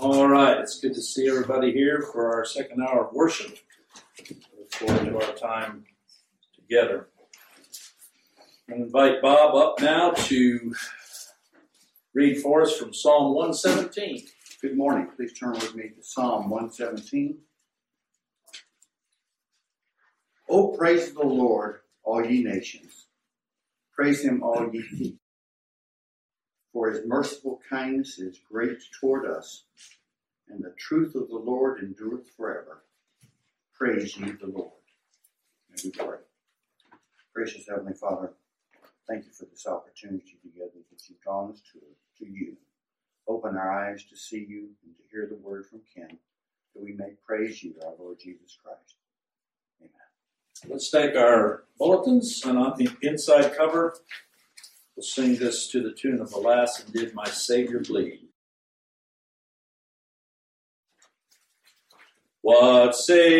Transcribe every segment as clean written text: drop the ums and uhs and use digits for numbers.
All right, it's good to see everybody here for our second hour of worship. Look forward to our time together. I'm going to invite Bob up now to read for us from Psalm 117. Good morning. Please turn with me to Psalm 117. Oh, praise the Lord, all ye nations. Praise him, all ye people. For his merciful kindness is great toward us, and the truth of the Lord endureth forever. Praise ye the Lord. May we pray. Gracious Heavenly Father, thank you for this opportunity together that you've drawn us to you. Open our eyes to see you and to hear the word from Ken, that we may praise you, our Lord Jesus Christ. Amen. Let's take our bulletins, and on the inside cover, we'll sing this to the tune of Alas, and Did My Savior Bleed. What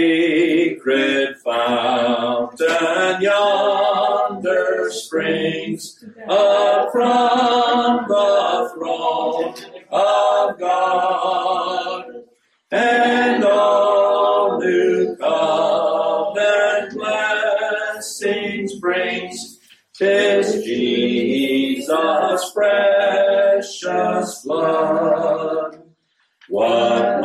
sacred fountain yonder springs up from the throne of God, and all new covenant blessings brings? 'Tis Jesus' precious blood. What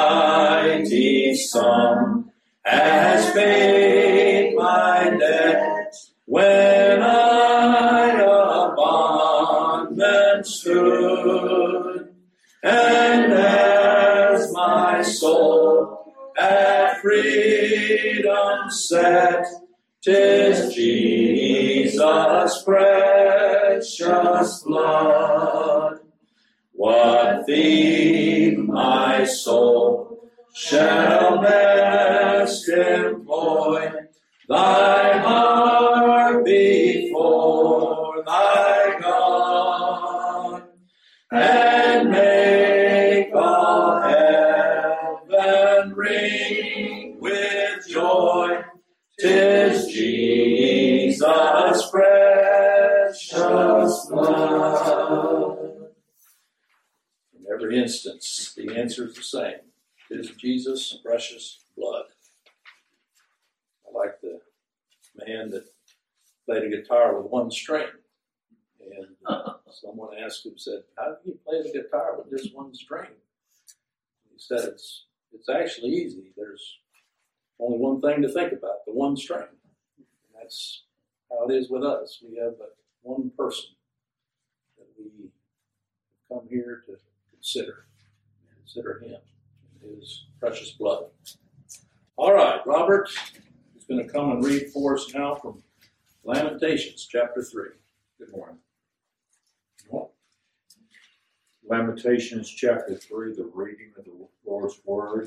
mighty sum has paid my debt when I a bondman stood, and as my soul at freedom set, 'tis Jesus' precious blood. What theme my soul shall best employ? Thy heart before thy God, and make all heaven ring with joy. 'Tis Jesus' precious blood. In every instance, the answer is the same. It is Jesus' precious blood. I like the man that played a guitar with one string. And someone asked him, said, "How do you play the guitar with just one string?" He said, it's actually easy. There's only one thing to think about, the one string. And that's how it is with us. We have but one person that we come here to consider him and his precious blood. All right, Robert is going to come and read for us now from Lamentations chapter 3. Good morning. Lamentations chapter 3, the reading of the Lord's word.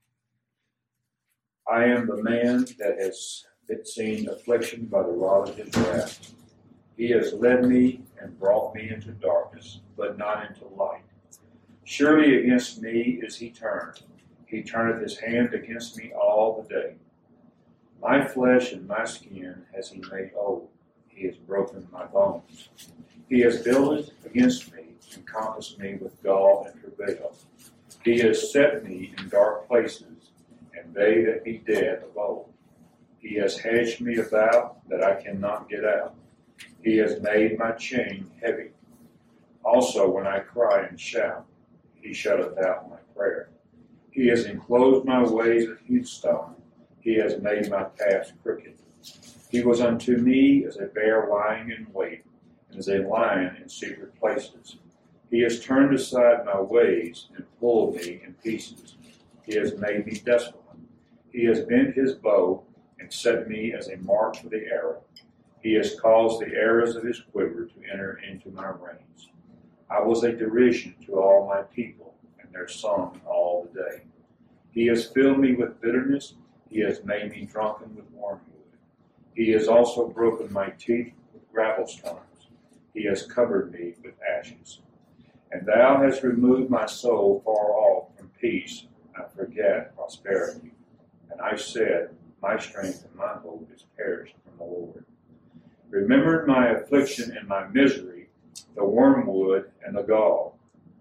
I am the man that has been seen affliction by the rod of his wrath. He has led me and brought me into darkness, but not into light. Surely against me is he turned. He turneth his hand against me all the day. My flesh and my skin has he made old. He has broken my bones. He has builded against me and compassed me with gall and travail. He has set me in dark places, and they that be dead of old. He has hedged me about that I cannot get out. He has made my chain heavy. Also when I cry and shout, he shutteth out my prayer. He has enclosed my ways with hewstone. He has made my paths crooked. He was unto me as a bear lying in wait, and as a lion in secret places. He has turned aside my ways and pulled me in pieces. He has made me desolate. He has bent his bow and set me as a mark for the arrow. He has caused the arrows of his quiver to enter into my reins. I was a derision to all my people, and their song all the day. He has filled me with bitterness. He has made me drunken with wormwood. He has also broken my teeth with gravelstones. He has covered me with ashes. And thou hast removed my soul far off from peace. I forget prosperity. And I said, my strength and my hope is perished from the Lord. Remembered my affliction and my misery, the wormwood and the gall.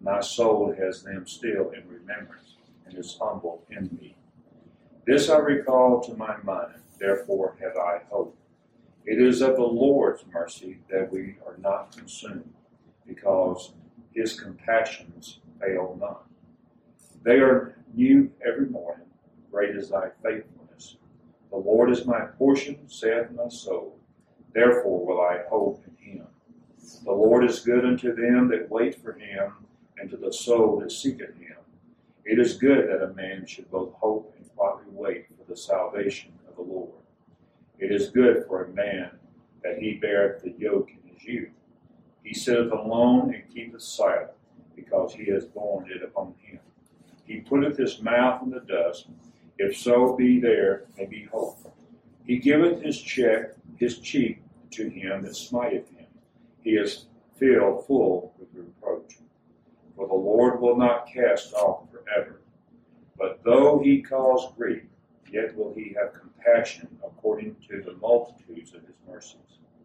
My soul has them still in remembrance, and is humble in me. This I recall to my mind, therefore have I hope. It is of the Lord's mercy that we are not consumed, because his compassions fail not. They are new every morning. Great is thy faithfulness. The Lord is my portion, saith my soul. Therefore will I hope in him. The Lord is good unto them that wait for him, and to the soul that seeketh him. It is good that a man should both hope and quietly wait for the salvation of the Lord. It is good for a man that he beareth the yoke in his youth. He sitteth alone and keepeth silent, because he has borne it upon him. He putteth his mouth in the dust, if so be there may be hope. He giveth his cheek to him that smiteth him. He is filled full with reproach. For the Lord will not cast off forever. But though he cause grief, yet will he have compassion according to the multitudes of his mercies.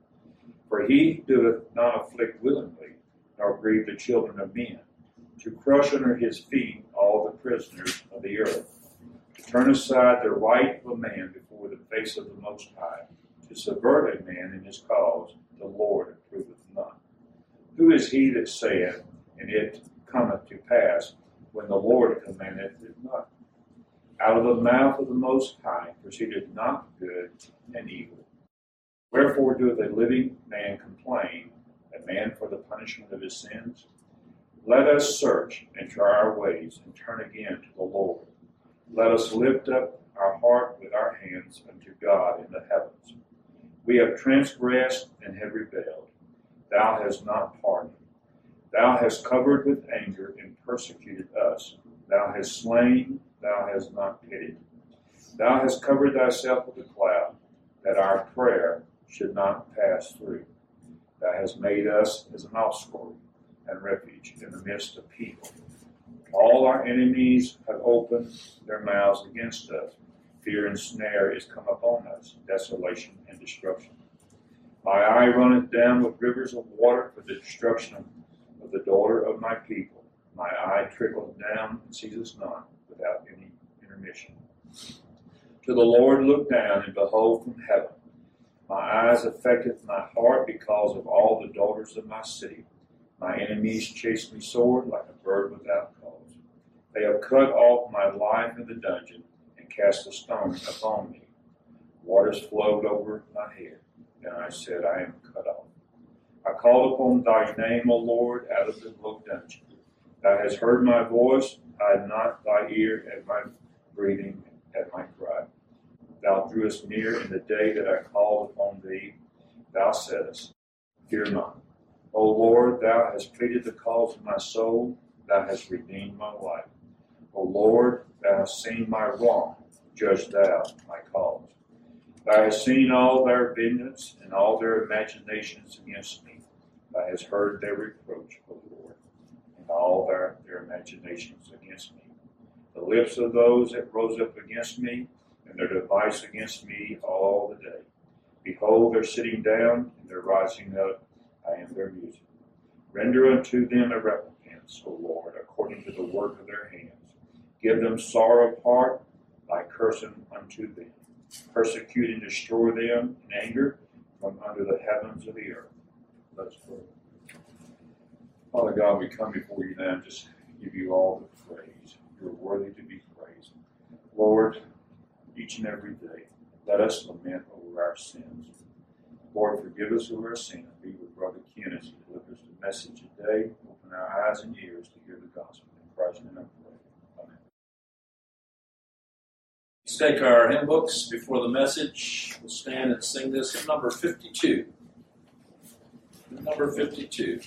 For he doeth not afflict willingly, nor grieve the children of men, to crush under his feet all the prisoners of the earth, to turn aside the right of a man before the face of the Most High, to subvert a man in his cause, the Lord approveth not. Who is he that saith, and it cometh to pass, when the Lord commandeth it not? Out of the mouth of the Most High proceedeth not good and evil. Wherefore doeth a living man complain, a man for the punishment of his sins? Let us search and try our ways, and turn again to the Lord. Let us lift up our heart with our hands unto God in the heavens. We have transgressed and have rebelled. Thou hast not pardoned. Thou hast covered with anger and persecuted us. Thou hast slain, thou hast not pitied. Thou hast covered thyself with a cloud, that our prayer should not pass through. Thou hast made us as an offscouring and refuge in the midst of people. All our enemies have opened their mouths against us. Fear and snare is come upon us, desolation and destruction. My eye runneth down with rivers of water for the destruction of the daughter of my people. My eye trickleth down and ceases not, without any intermission. To the Lord look down, and behold from heaven. My eyes affecteth my heart because of all the daughters of my city. My enemies chase me sore like a bird without cause. They have cut off my life in the dungeon, and cast a stone upon me. Waters flowed over my head, and I said, I am cut off. I called upon thy name, O Lord, out of the low dungeon. Thou hast heard my voice, hide not thy ear at my breathing, at my cry. Thou drewest near in the day that I called upon thee. Thou saidst, fear not. O Lord, thou hast pleaded the cause of my soul. Thou hast redeemed my life. O Lord, thou hast seen my wrong. Judge thou my cause. Thou hast seen all their vengeance and all their imaginations against me. Thou hast heard their reproach, O Lord, and all their imaginations against me. The lips of those that rose up against me, and their device against me all the day. Behold, they're sitting down, and they're rising up. I am their music. Render unto them a recompense, O Lord, according to the work of their hands. Give them sorrow of heart, by cursing unto them. Persecute and destroy them in anger from under the heavens of the earth. Let's pray. Father God, we come before you now and just give you all the praise. You're worthy to be praised. Lord, each and every day, let us lament over our sins. Lord, forgive us of our sin. Be with Brother Ken as he delivers the message today. Open our eyes and ears to hear the gospel. In Christ's name I pray. Amen. Let's take our hymn books before the message. We'll stand and sing this hymn number 52. Hymn number 52.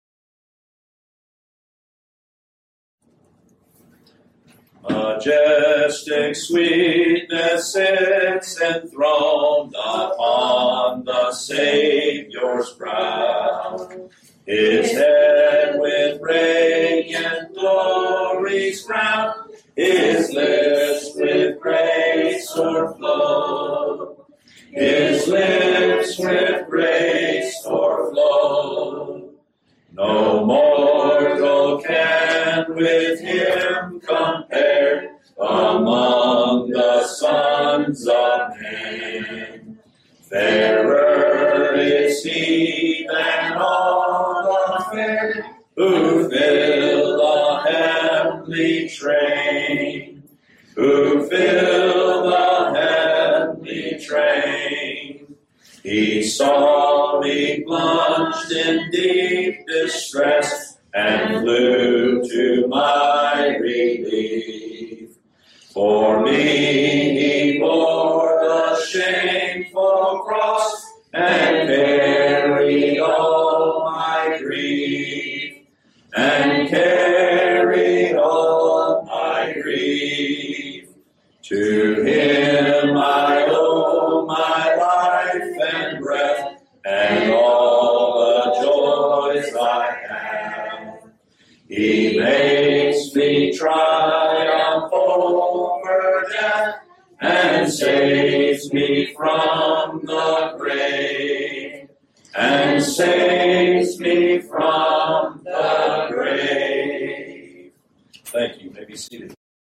Majestic sweetness sits enthroned upon the Savior's brow. His head with radiant glories crowned, his lips with grace o'erflow. His lips with grace o'erflow. No mortal can with him compare among the sons of men. Fairer is he than all the fair who fill the heavenly train, who fill the heavenly train. He saw me plunged in deep distress and flew to my relief. For me he bore the shameful cross and carried all my grief, and carried all my grief. To him I owe my life and breath and all the joys I have. He makes me triumph over death and saves me from the grave, and saves me from the grave. Thank you. You may be seated.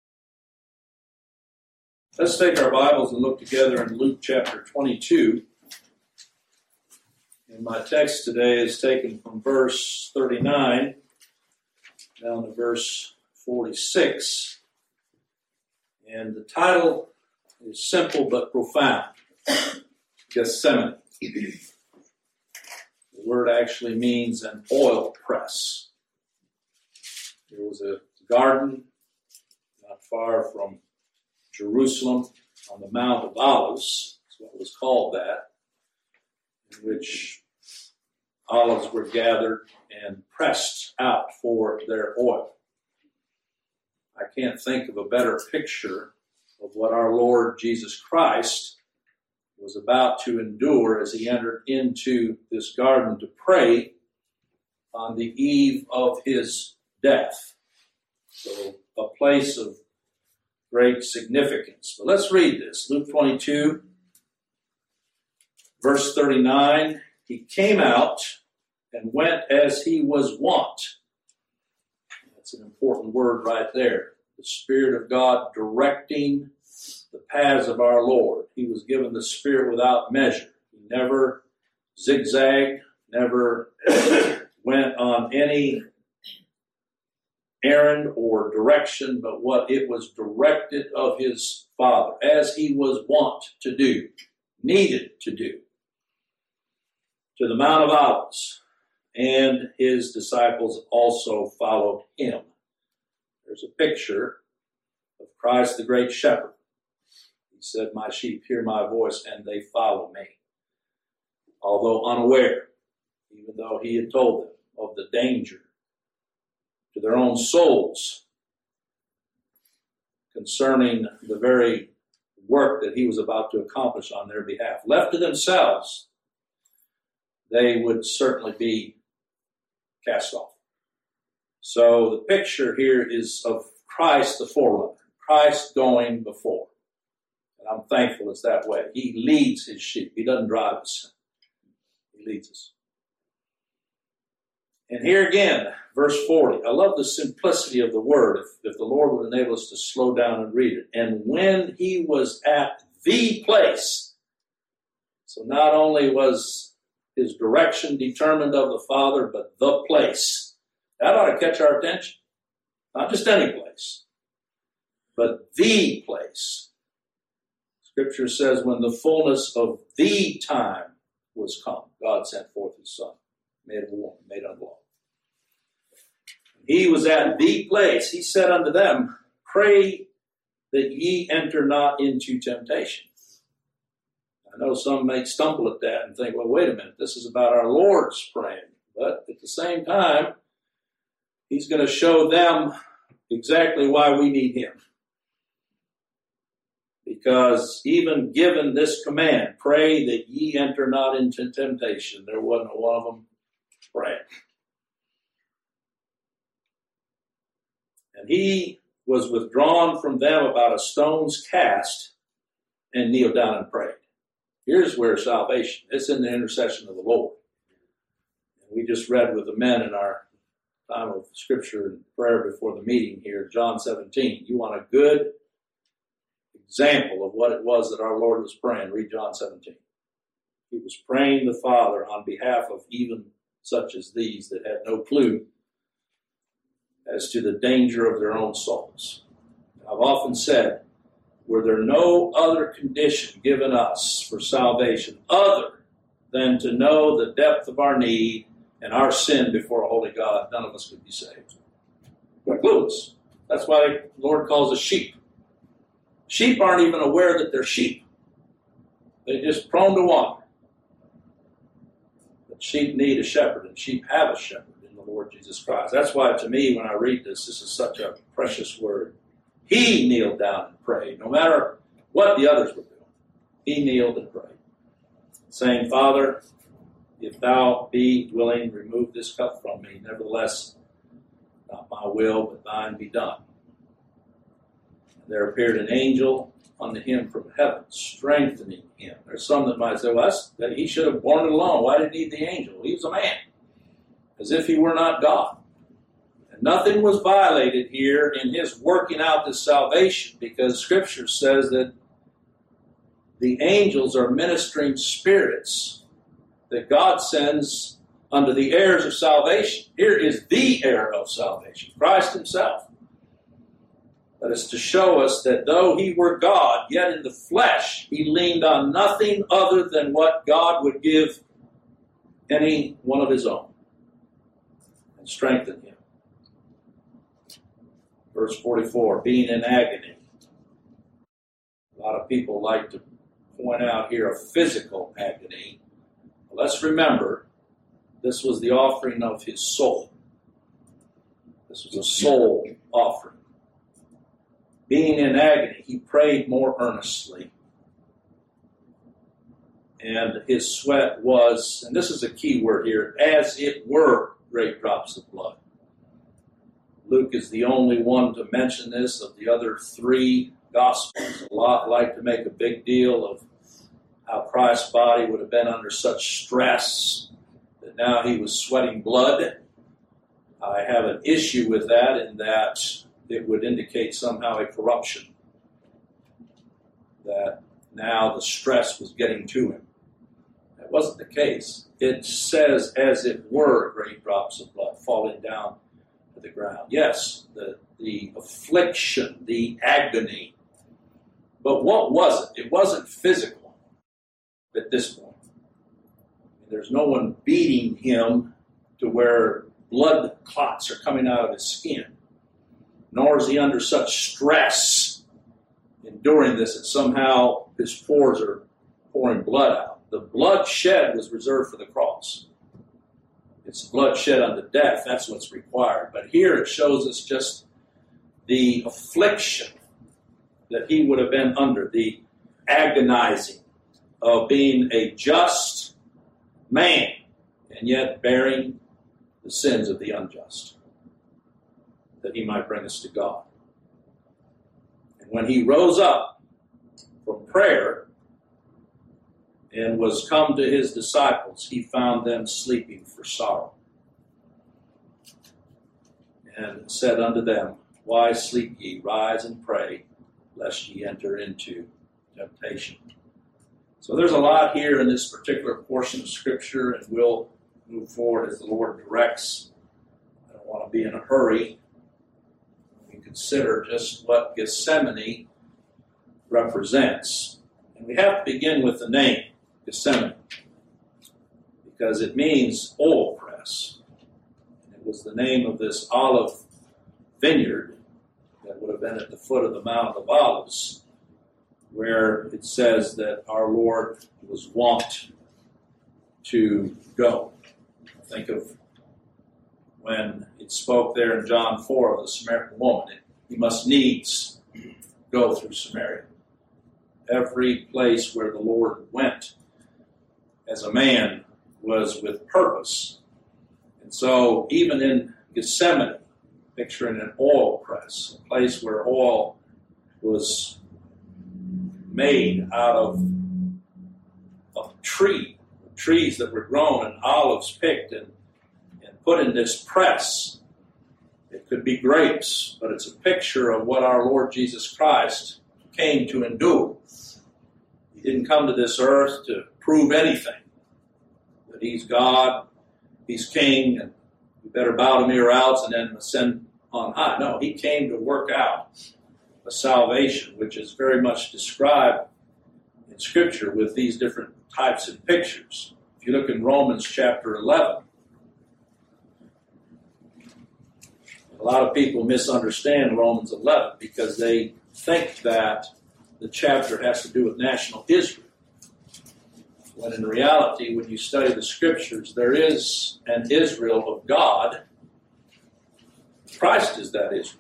Let's take our Bibles and look together in Luke chapter 22. And my text today is taken from verse 39 down to verse 46. And the title is simple but profound. Gethsemane. The word actually means an oil press. There was a garden not far from Jerusalem on the Mount of Olives. That's what was called that, in which olives were gathered and pressed out for their oil. I can't think of a better picture of what our Lord Jesus Christ was about to endure as he entered into this garden to pray on the eve of his death. So a place of great significance. But let's read this. Luke 22, verse 39. He came out and went as he was wont. That's an important word right there. The Spirit of God directing the paths of our Lord. He was given the Spirit without measure. He never zigzagged, never went on any errand or direction, but what it was directed of his Father, as he was wont to do, needed to do, to the Mount of Olives, and his disciples also followed him. There's a picture of Christ the great shepherd. He said, "My sheep hear my voice and they follow me." Although unaware, even though he had told them of the danger to their own souls concerning the very work that he was about to accomplish on their behalf. Left to themselves, they would certainly be cast off. So the picture here is of Christ the forerunner, Christ going before. And I'm thankful it's that way. He leads his sheep. He doesn't drive us. He leads us. And here again, verse 40. I love the simplicity of the word. If the Lord would enable us to slow down and read it. And when he was at the place. So not only was his direction determined of the Father, but the place. That ought to catch our attention. Not just any place, but the place. Scripture says when the fullness of the time was come, God sent forth his Son, made of a woman, made under law. He was at the place. He said unto them, "Pray that ye enter not into temptation." I know some may stumble at that and think, well, wait a minute, this is about our Lord's praying. But at the same time, he's going to show them exactly why we need him. Because even given this command, pray that ye enter not into temptation, there wasn't one of them praying. And he was withdrawn from them about a stone's cast and kneeled down and prayed. Here's where salvation, it's in the intercession of the Lord. We just read with the men in our time of scripture and prayer before the meeting here, John 17. You want a good example of what it was that our Lord was praying, read John 17. He was praying the Father on behalf of even such as these that had no clue as to the danger of their own souls. I've often said, were there no other condition given us for salvation other than to know the depth of our need and our sin before a holy God, none of us could be saved. We're clueless. That's why the Lord calls us sheep. Sheep aren't even aware that they're sheep. They're just prone to wander. But sheep need a shepherd, and sheep have a shepherd in the Lord Jesus Christ. That's why, to me, when I read this is such a precious word. He kneeled down and prayed, no matter what the others were doing. He kneeled and prayed, saying, Father, if thou be willing, remove this cup from me. Nevertheless, not my will, but thine be done. And there appeared an angel unto him from heaven, strengthening him. There's some that might say, well, that he should have borne it alone. Why did he need the angel? He was a man, as if he were not God. And nothing was violated here in his working out this salvation, because Scripture says that the angels are ministering spirits that God sends unto the heirs of salvation. Here is the heir of salvation, Christ himself. That is to show us that though he were God, yet in the flesh, he leaned on nothing other than what God would give any one of his own and strengthen him. Verse 44, being in agony. A lot of people like to point out here a physical agony. Let's remember, this was the offering of his soul. This was a soul offering. Being in agony, he prayed more earnestly. And his sweat was, and this is a key word here, as it were great drops of blood. Luke is the only one to mention this of the other three Gospels. A lot like to make a big deal of how Christ's body would have been under such stress that now he was sweating blood. I have an issue with that in that it would indicate somehow a corruption, that now the stress was getting to him. That wasn't the case. It says, as it were, great drops of blood falling down to the ground. Yes, the affliction, the agony. But what was it? It wasn't physical at this point. There's no one beating him to where blood clots are coming out of his skin. Nor is he under such stress enduring this that somehow his pores are pouring blood out. The blood shed was reserved for the cross. It's blood shed unto death. That's what's required. But here it shows us just the affliction that he would have been under, the agonizing of being a just man and yet bearing the sins of the unjust, that he might bring us to God. And when he rose up from prayer and was come to his disciples, he found them sleeping for sorrow, and said unto them, Why sleep ye? Rise and pray, lest ye enter into temptation. So there's a lot here in this particular portion of Scripture, and we'll move forward as the Lord directs. I don't want to be in a hurry. We consider just what Gethsemane represents. And we have to begin with the name, Gethsemane, because it means oil press. And it was the name of this olive vineyard that would have been at the foot of the Mount of Olives, where it says that our Lord was wont to go. Think of when it spoke there in John 4 of the Samaritan woman. He must needs go through Samaria. Every place where the Lord went as a man was with purpose. And so even in Gethsemane, picturing an oil press, a place where oil was made out of trees that were grown and olives picked and put in this press. It could be grapes, but it's a picture of what our Lord Jesus Christ came to endure. He didn't come to this earth to prove anything. That he's God, he's king, and you better bow to me or else and then ascend on high. No, he came to work out a salvation, which is very much described in Scripture with these different types of pictures. If you look in Romans chapter 11, a lot of people misunderstand Romans 11 because they think that the chapter has to do with national Israel. When in reality, when you study the Scriptures, there is an Israel of God. Christ is that Israel.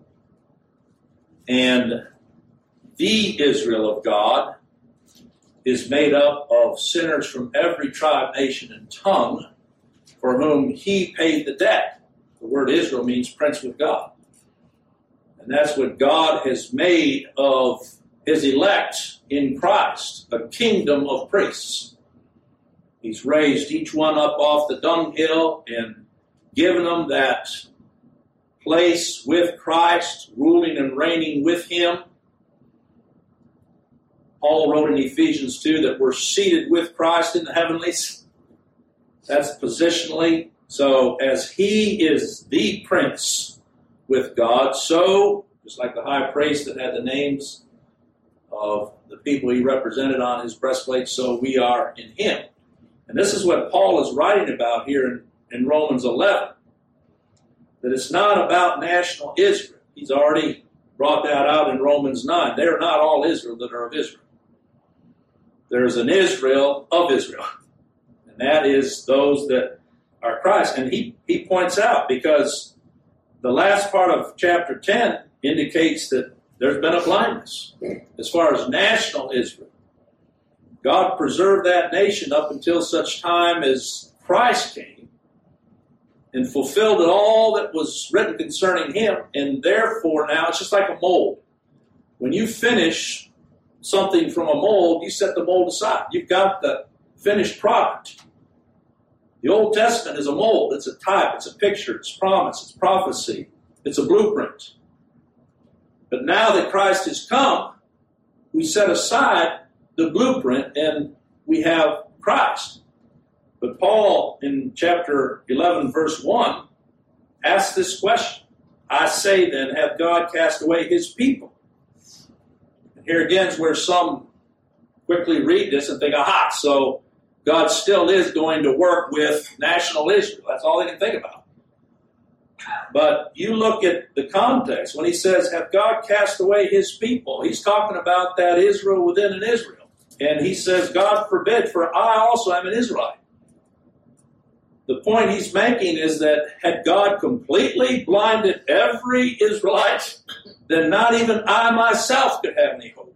And the Israel of God is made up of sinners from every tribe, nation, and tongue for whom he paid the debt. The word Israel means prince with God. And that's what God has made of his elect in Christ, a kingdom of priests. He's raised each one up off the dunghill and given them that place with Christ, ruling and reigning with him. Paul wrote in Ephesians 2 that we're seated with Christ in the heavenlies. That's positionally. So as he is the prince with God, so, just like the high priest that had the names of the people he represented on his breastplate, so we are in him. And this is what Paul is writing about here in Romans 11. That it's not about national Israel. He's already brought that out in Romans 9. They are not all Israel that are of Israel. There's an Israel of Israel. And that is those that are Christ. And he points out, because the last part of chapter 10 indicates that there's been a blindness as far as national Israel. God preserved that nation up until such time as Christ came and fulfilled all that was written concerning him. And therefore now it's just like a mold. When you finish something from a mold, you set the mold aside. You've got the finished product. The Old Testament is a mold. It's a type. It's a picture. It's promise. It's prophecy. It's a blueprint. But now that Christ has come, we set aside the blueprint and we have Christ. But Paul, in chapter 11, verse 1, asks this question. I say then, hath God cast away his people? And here again is where some quickly read this and think, aha, so God still is going to work with national Israel. That's all they can think about. But you look at the context. When he says, hath God cast away his people? He's talking about that Israel within an Israel. And he says, God forbid, for I also am an Israelite. The point he's making is that had God completely blinded every Israelite, then not even I myself could have any hope.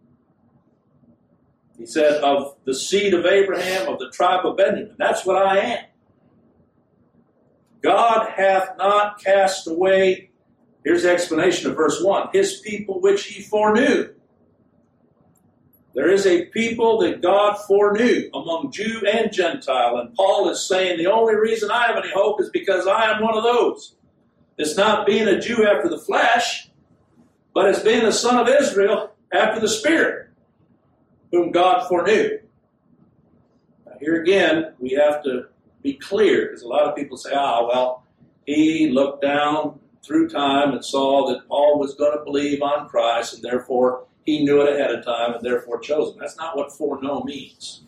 He said, of the seed of Abraham, of the tribe of Benjamin. That's what I am. God hath not cast away, here's the explanation of verse 1, his people which he foreknew. There is a people that God foreknew among Jew and Gentile. And Paul is saying the only reason I have any hope is because I am one of those. It's not being a Jew after the flesh, but it's being a son of Israel after the Spirit, whom God foreknew. Now here again, we have to be clear, because a lot of people say, well, he looked down through time and saw that Paul was going to believe on Christ, and therefore he knew it ahead of time and therefore chose him. That's not what foreknow means.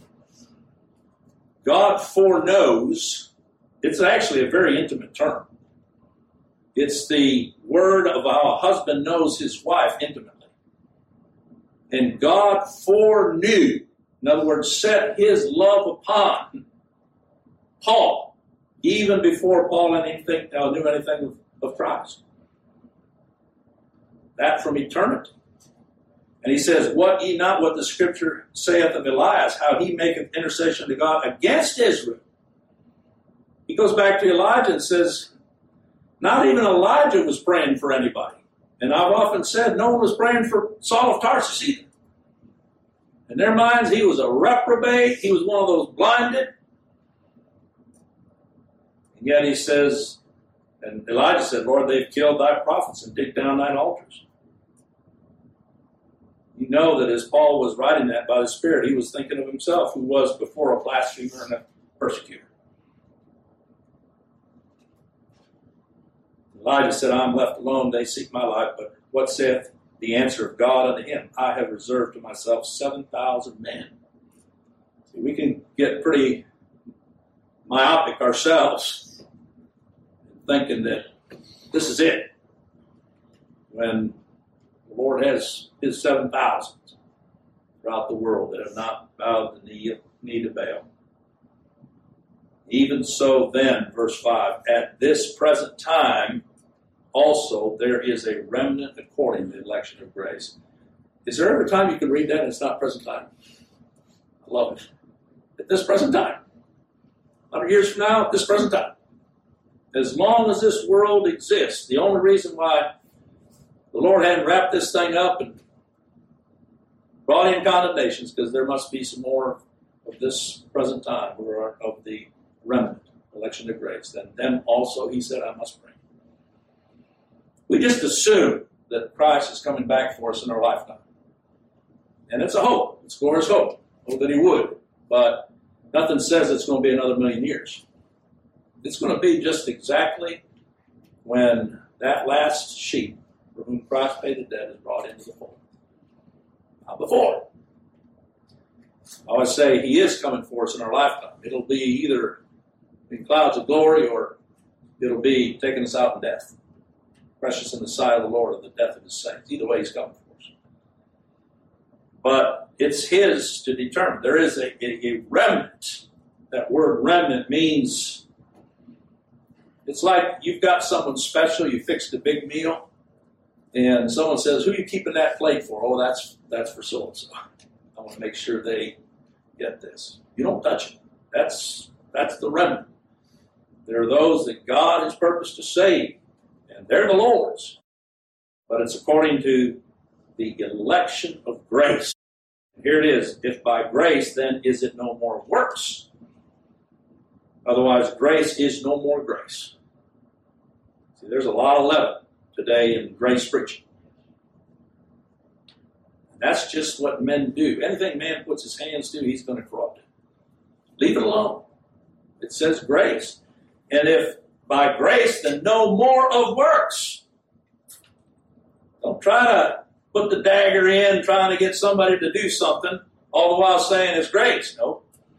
God foreknows. It's actually a very intimate term. It's the word of how a husband knows his wife intimately. And God foreknew, in other words, set his love upon Paul, even before Paul knew anything of Christ. That from eternity. And he says, what ye not what the Scripture saith of Elias, how he maketh intercession to God against Israel. He goes back to Elijah and says, not even Elijah was praying for anybody. And I've often said, no one was praying for Saul of Tarsus either. In their minds, he was a reprobate. He was one of those blinded. Yet he says, and Elijah said, Lord, they've killed thy prophets and digged down thine altars. You know that as Paul was writing that by the Spirit, he was thinking of himself, who was before a blasphemer and a persecutor. Elijah said, I am left alone, they seek my life, but what saith the answer of God unto him? I have reserved to myself 7,000 men. See, we can get pretty myopic ourselves, thinking that this is it, when the Lord has his 7,000 throughout the world that have not bowed the knee to Baal. Even so then, verse 5, at this present time also there is a remnant according to the election of grace. Is there ever a time you can read that and it's not present time? I love it. At this present time. 100 years from now, at this present time. As long as this world exists, the only reason why the Lord hadn't wrapped this thing up and brought in condemnations, because there must be some more of this present time, or of the remnant, election of grace. Then also he said, I must bring. We just assume that Christ is coming back for us in our lifetime. And it's a hope. It's glorious hope. Hope that he would. But nothing says it's going to be another 1,000,000 years. It's going to be just exactly when that last sheep for whom Christ paid the debt is brought into the fold. Not before. I always say he is coming for us in our lifetime. It'll be either in clouds of glory or it'll be taking us out in death. Precious in the sight of the Lord, of the death of his saints. Either way, he's coming for us. But it's his to determine. There is a remnant. That word remnant means, it's like you've got someone special, you fixed a big meal, and someone says, who are you keeping that plate for? Oh, that's for so-and-so. I want to make sure they get this. You don't touch it. That's the remnant. There are those that God has purposed to save, and they're the Lord's. But it's according to the election of grace. Here it is. If by grace, then is it no more works? Otherwise, grace is no more grace. See, there's a lot of leaven today in grace preaching. That's just what men do. Anything man puts his hands to, he's going to corrupt it. Leave it alone. It says grace. And if by grace, then no more of works. Don't try to put the dagger in trying to get somebody to do something, all the while saying it's grace. No.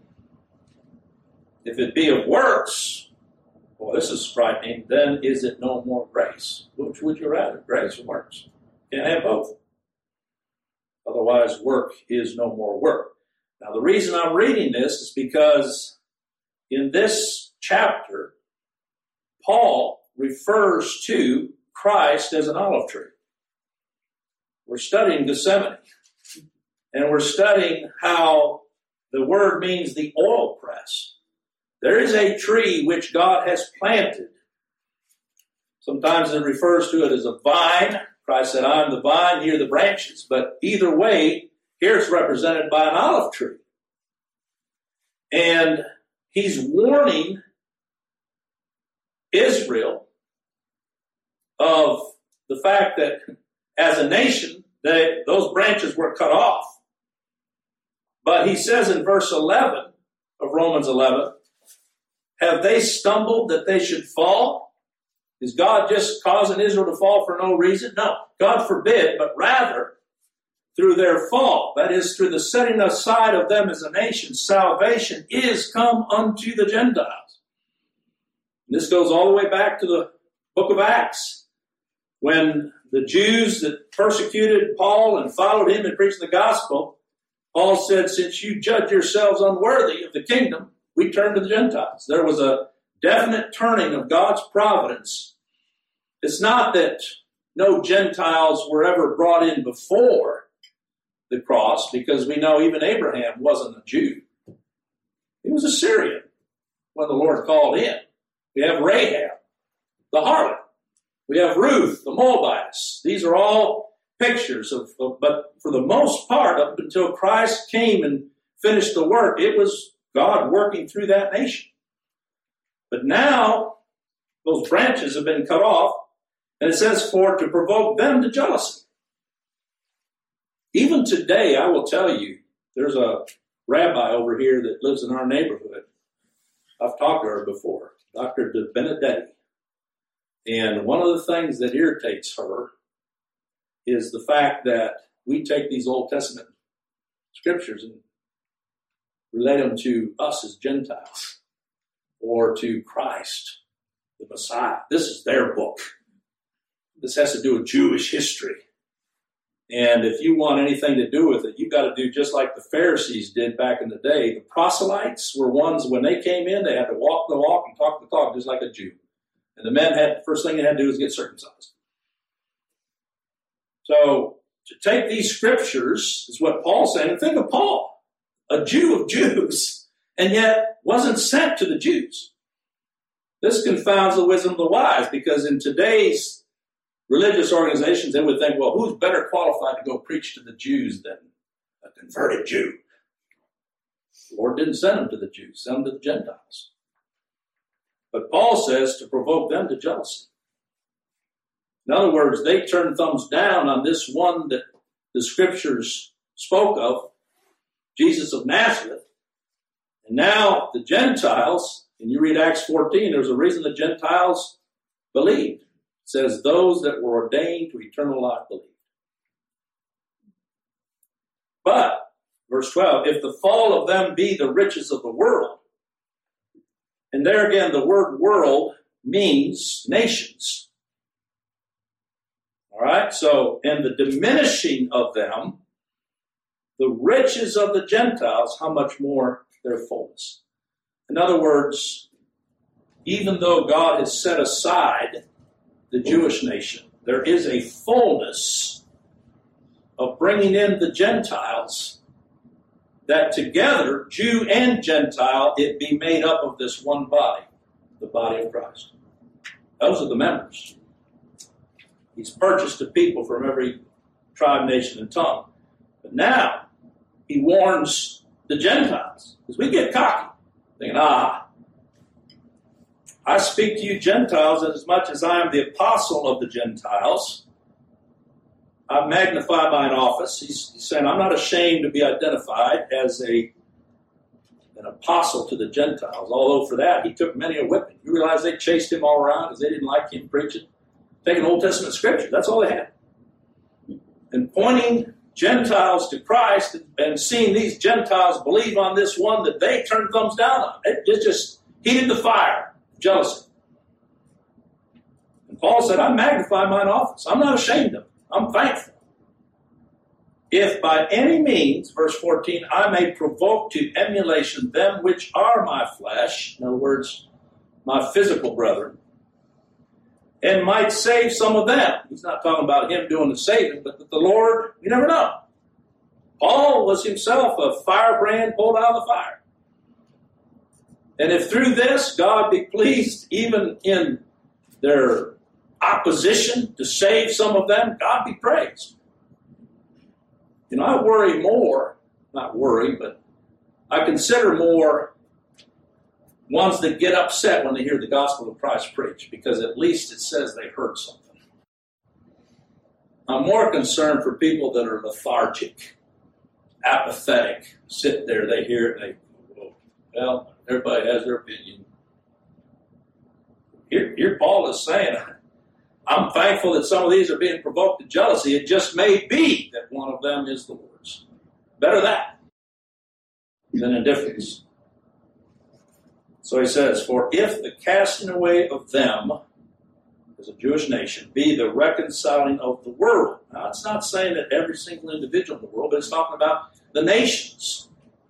If it be of works, boy, this is frightening, then is it no more grace? Which would you rather, grace or works? Can't have both. Otherwise, work is no more work. Now, the reason I'm reading this is because in this chapter, Paul refers to Christ as an olive tree. We're studying Gethsemane, and we're studying how the word means the oil press. There is a tree which God has planted. Sometimes it refers to it as a vine. Christ said, I am the vine, ye are the branches. But either way, here it's represented by an olive tree. And he's warning Israel of the fact that as a nation, those branches were cut off. But he says in verse 11 of Romans 11, have they stumbled that they should fall? Is God just causing Israel to fall for no reason? No, God forbid, but rather through their fall, that is through the setting aside of them as a nation, salvation is come unto the Gentiles. And this goes all the way back to the book of Acts, when the Jews that persecuted Paul and followed him and preached the gospel, Paul said, since you judge yourselves unworthy of the kingdom, we turn to the Gentiles. There was a definite turning of God's providence. It's not that no Gentiles were ever brought in before the cross, because we know even Abraham wasn't a Jew. He was a Syrian when the Lord called in. We have Rahab, the harlot. We have Ruth, the Moabitess. These are all pictures but for the most part, up until Christ came and finished the work, it was God working through that nation. But now, those branches have been cut off, and it says, for to provoke them to jealousy. Even today, I will tell you, there's a rabbi over here that lives in our neighborhood. I've talked to her before, Dr. De Benedetti. And one of the things that irritates her is the fact that we take these Old Testament scriptures and relate them to us as Gentiles or to Christ, the Messiah. This is their book. This has to do with Jewish history. And if you want anything to do with it, you've got to do just like the Pharisees did back in the day. The proselytes were ones, when they came in, they had to walk the walk and talk the talk, just like a Jew. And the men had, first thing they had to do was get circumcised. So, to take these scriptures is what Paul's saying. And think of Paul, a Jew of Jews, and yet wasn't sent to the Jews. This confounds the wisdom of the wise, because in today's religious organizations, they would think, well, who's better qualified to go preach to the Jews than a converted Jew? The Lord didn't send them to the Jews, send them to the Gentiles. But Paul says to provoke them to jealousy. In other words, they turned thumbs down on this one that the scriptures spoke of, Jesus of Nazareth. And now the Gentiles, and you read Acts 14, there's a reason the Gentiles believed. It says, those that were ordained to eternal life believed. But, verse 12, if the fall of them be the riches of the world, and there again, the word world means nations. All right, so, and the diminishing of them, the riches of the Gentiles, how much more their fullness. In other words, even though God has set aside the Jewish nation, there is a fullness of bringing in the Gentiles, that together, Jew and Gentile, it be made up of this one body, the body of Christ. Those are the members. He's purchased a people from every tribe, nation, and tongue. But now, he warns the Gentiles, because we get cocky, thinking, I speak to you Gentiles as much as I am the apostle of the Gentiles. I magnify mine office. He's saying, I'm not ashamed to be identified as an apostle to the Gentiles, although for that he took many a whipping. You realize they chased him all around because they didn't like him preaching? Taking Old Testament scripture, that's all they had. And pointing Gentiles to Christ and seeing these Gentiles believe on this one that they turned thumbs down on. It just heated the fire, jealousy. And Paul said, I magnify mine office. I'm not ashamed of it. I'm thankful. If by any means, verse 14, I may provoke to emulation them which are my flesh, in other words, my physical brethren, and might save some of them. He's not talking about him doing the saving, but the Lord, you never know. Paul was himself a firebrand pulled out of the fire. And if through this God be pleased, even in their opposition, to save some of them, God be praised. You know, I worry more, not worry, but I consider more ones that get upset when they hear the gospel of Christ preached, because at least it says they heard something. I'm more concerned for people that are lethargic, apathetic, sit there, they hear it, and they, well, everybody has their opinion. Here Paul is saying, I'm thankful that some of these are being provoked to jealousy. It just may be that one of them is the Lord's. Better that than indifference. So he says, for if the casting away of them, as a Jewish nation, be the reconciling of the world. Now, it's not saying that every single individual in the world, but it's talking about the nations.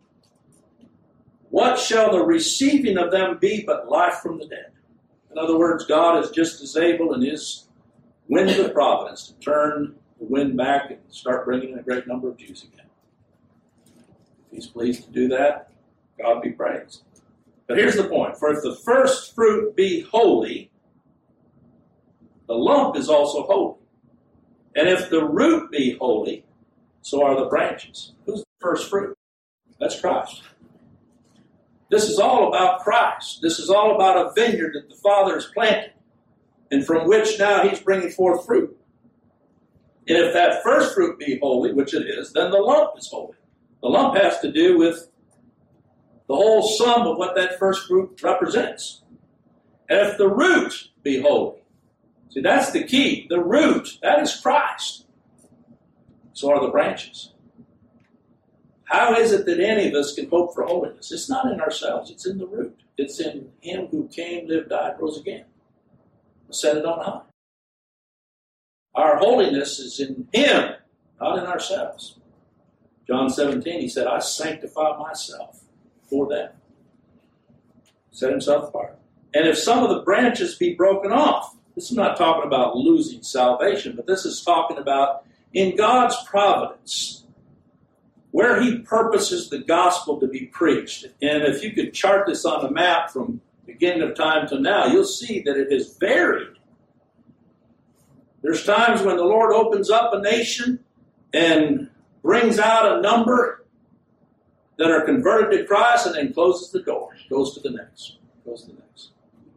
What shall the receiving of them be but life from the dead? In other words, God is just as able in his wind of providence to turn the wind back and start bringing in a great number of Jews again. If he's pleased to do that, God be praised. But here's the point. For if the first fruit be holy, the lump is also holy. And if the root be holy, so are the branches. Who's the first fruit? That's Christ. This is all about Christ. This is all about a vineyard that the Father has planted, and from which now he's bringing forth fruit. And if that first fruit be holy, which it is, then the lump is holy. The lump has to do with the whole sum of what that first fruit represents. And if the root be holy, see, that's the key. The root, that is Christ. So are the branches. How is it that any of us can hope for holiness? It's not in ourselves. It's in the root. It's in him who came, lived, died, rose again, ascended on high. Our holiness is in him, not in ourselves. John 17, he said, I sanctify myself for them. Set himself apart. And if some of the branches be broken off, this is not talking about losing salvation, but this is talking about in God's providence, where he purposes the gospel to be preached. And if you could chart this on the map from beginning of time to now, you'll see that it has varied. There's times when the Lord opens up a nation and brings out a number that are converted to Christ and then closes the door. Goes to the next. Goes to the next.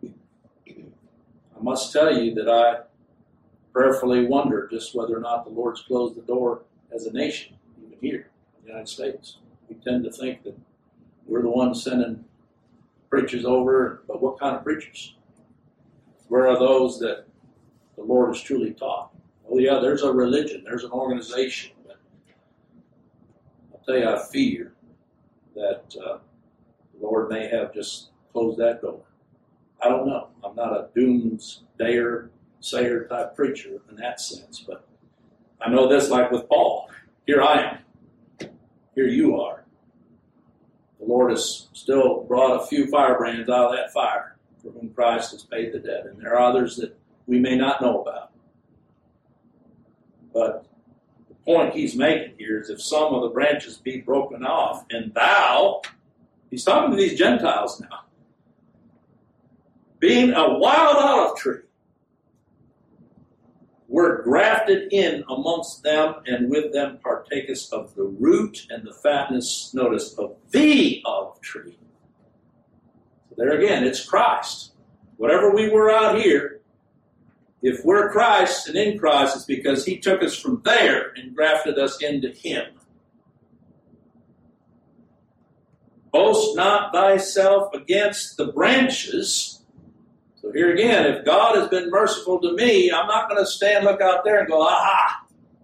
I must tell you that I prayerfully wonder just whether or not the Lord's closed the door as a nation, even here in the United States. We tend to think that we're the ones sending preachers over, but what kind of preachers? Where are those that the Lord has truly taught? Oh yeah, there's a religion, there's an organization, but I'll tell you, I fear that the Lord may have just closed that door. I don't know. I'm not a doomsdayer, sayer type preacher in that sense, but I know this, like with Paul. Here I am. Here you are. The Lord has still brought a few firebrands out of that fire for whom Christ has paid the debt, and there are others that we may not know about. But the point he's making here is if some of the branches be broken off, and thou, he's talking to these Gentiles now, being a wild olive tree, were grafted in amongst them, and with them partakest of the root and the fatness, notice, of the olive tree. So there again, it's Christ. Whatever we were out here, if we're Christ and in Christ, it's because he took us from there and grafted us into him. Boast not thyself against the branches. So here again, if God has been merciful to me, I'm not going to stand, look out there and go, aha.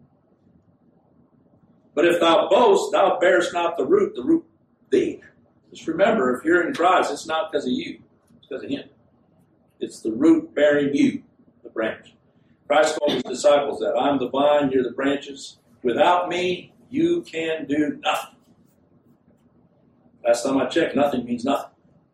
But if thou boast, thou bearest not the root thee. Just remember, if you're in Christ, it's not because of you. It's because of him. It's the root bearing you, the branch. Christ told his disciples that, I'm the vine, you're the branches. Without me, you can do nothing. Last time I checked, nothing means nothing.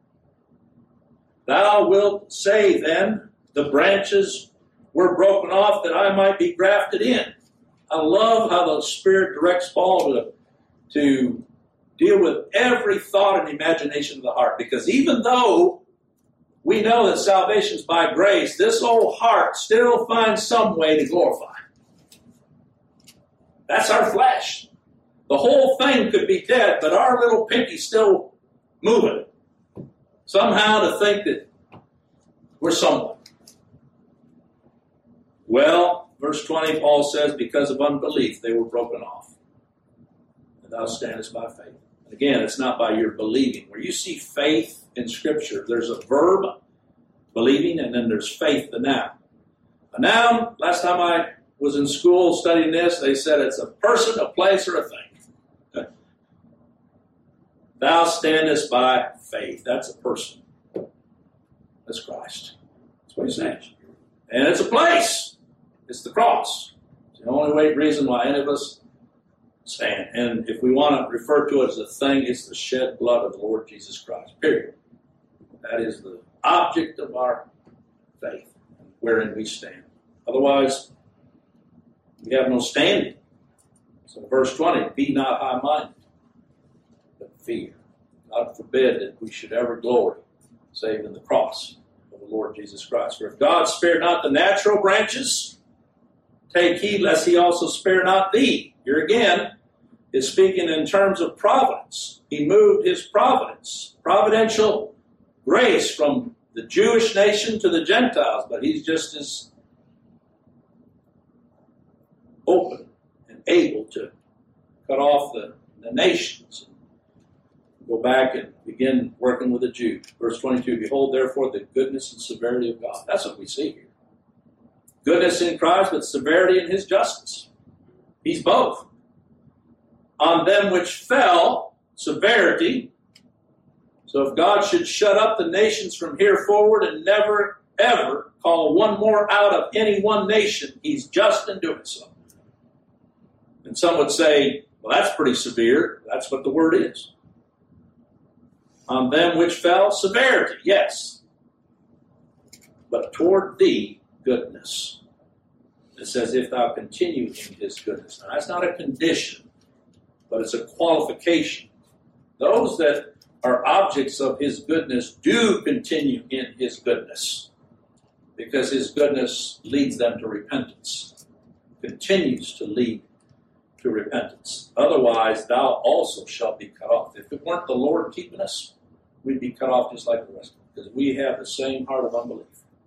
Thou wilt say then, the branches were broken off that I might be grafted in. I love how the Spirit directs Paul to deal with every thought and imagination of the heart. Because even though we know that salvation is by grace, this old heart still finds some way to glorify. That's our flesh. The whole thing could be dead, but our little pinky's still moving. Somehow to think that we're someone. Well, verse 20, Paul says, because of unbelief, they were broken off. And thou standest by faith. And again, it's not by your believing. Where you see faith in Scripture, there's a verb, believing, and then there's faith, the noun. A noun, last time I was in school studying this, they said it's a person, a place, or a thing. Thou standest by faith. That's a person. That's Christ. That's what he says. And it's a place. It's the cross. It's the only reason why any of us stand. And if we want to refer to it as a thing, it's the shed blood of the Lord Jesus Christ. Period. That is the object of our faith, wherein we stand. Otherwise, we have no standing. So verse 20, be not high-minded, but fear. God forbid that we should ever glory, save in the cross of the Lord Jesus Christ. For if God spared not the natural branches, take heed lest he also spare not thee. Here again, is speaking in terms of providence. He moved his providence, providential grace from the Jewish nation to the Gentiles, but he's just as open and able to cut off the nations. Go back and begin working with the Jews. Verse 22, behold, therefore, the goodness and severity of God. That's what we see here. Goodness in Christ, but severity in his justice. He's both. On them which fell, severity. So if God should shut up the nations from here forward and never, ever call one more out of any one nation, he's just in doing so. And some would say, well, that's pretty severe. That's what the word is. On them which fell, severity, yes. But toward thee, goodness. It says, if thou continue in his goodness. Now, that's not a condition, but it's a qualification. Those that are objects of his goodness do continue in his goodness, because his goodness leads them to repentance, continues to lead to repentance. Otherwise, thou also shalt be cut off. If it weren't the Lord keeping us, we'd be cut off just like the rest of them, because we have the same heart of unbelief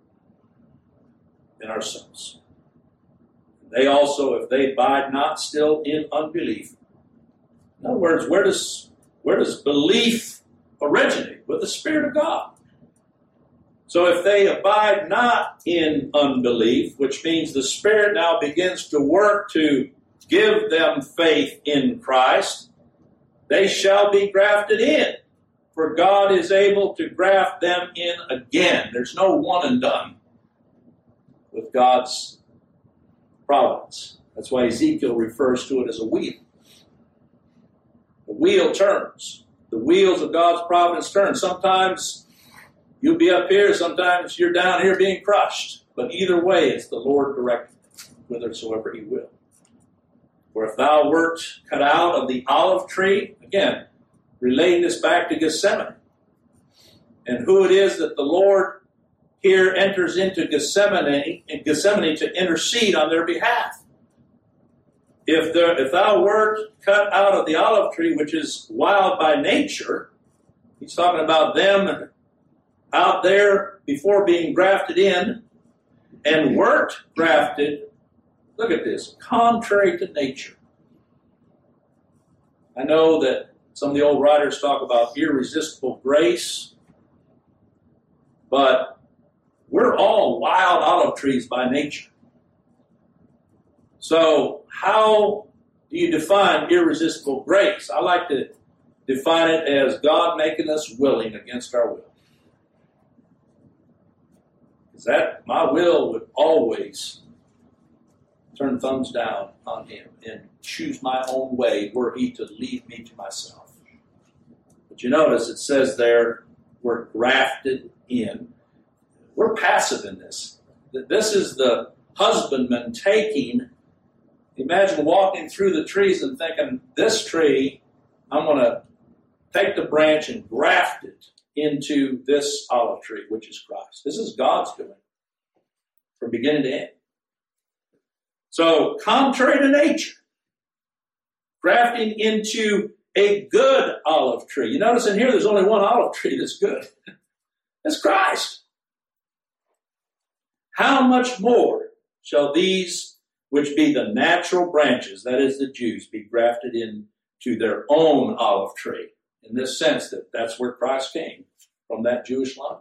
in ourselves. They also, if they abide not still in unbelief. In other words, where does belief originate? With the Spirit of God. So if they abide not in unbelief, which means the Spirit now begins to work to give them faith in Christ, they shall be grafted in. For God is able to graft them in again. There's no one and done with God's providence. That's why Ezekiel refers to it as a wheel. The wheel turns. The wheels of God's providence turn. Sometimes you'll be up here, sometimes you're down here being crushed. But either way, it's the Lord directing whithersoever he will. For if thou wert cut out of the olive tree, again, relating this back to Gethsemane, and who it is that the Lord here enters into Gethsemane to intercede on their behalf. If thou wert cut out of the olive tree, which is wild by nature, he's talking about them out there before being grafted in, and wert grafted, look at this, contrary to nature. I know that some of the old writers talk about irresistible grace, but we're all wild olive trees by nature. So how do you define irresistible grace? I like to define it as God making us willing against our will. Because that my will would always turn thumbs down on him and choose my own way were he to lead me to myself. But you notice it says there, we're grafted in. We're passive in this. This is the husbandman taking. Imagine walking through the trees and thinking, this tree, I'm going to take the branch and graft it into this olive tree, which is Christ. This is God's doing from beginning to end. So, contrary to nature, grafting into a good olive tree. You notice in here there's only one olive tree that's good. That's Christ. How much more shall these which be the natural branches, that is the Jews, be grafted into their own olive tree? In this sense that that's where Christ came, from that Jewish line.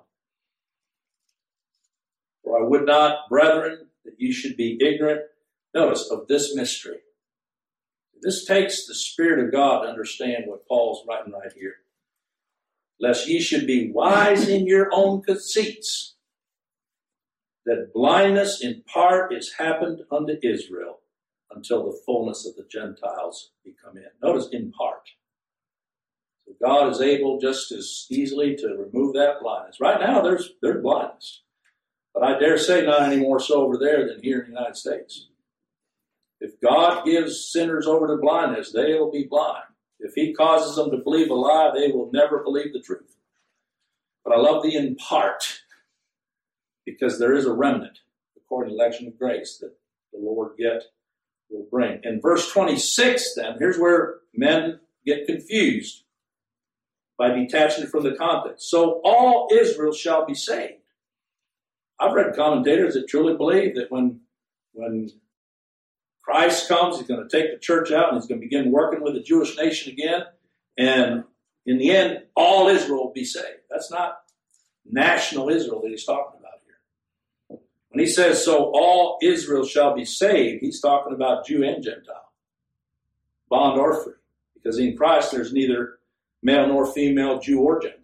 For I would not, brethren, that ye should be ignorant, notice, of this mystery. This takes the Spirit of God to understand what Paul's writing right here. Lest ye should be wise in your own conceits, that blindness in part is happened unto Israel until the fullness of the Gentiles be come in. Notice in part. So God is able just as easily to remove that blindness. Right now there's blindness. But I dare say not any more so over there than here in the United States. If God gives sinners over to blindness, they will be blind. If he causes them to believe a lie, they will never believe the truth. But I love the in part, because there is a remnant, according to election of grace, that the Lord yet will bring. In verse 26, then, here's where men get confused by detaching it from the context. So all Israel shall be saved. I've read commentators that truly believe that when Christ comes, he's going to take the church out and he's going to begin working with the Jewish nation again. And in the end, all Israel will be saved. That's not national Israel that he's talking about here. When he says, so all Israel shall be saved, he's talking about Jew and Gentile, bond or free. Because in Christ, there's neither male nor female, Jew or Gentile.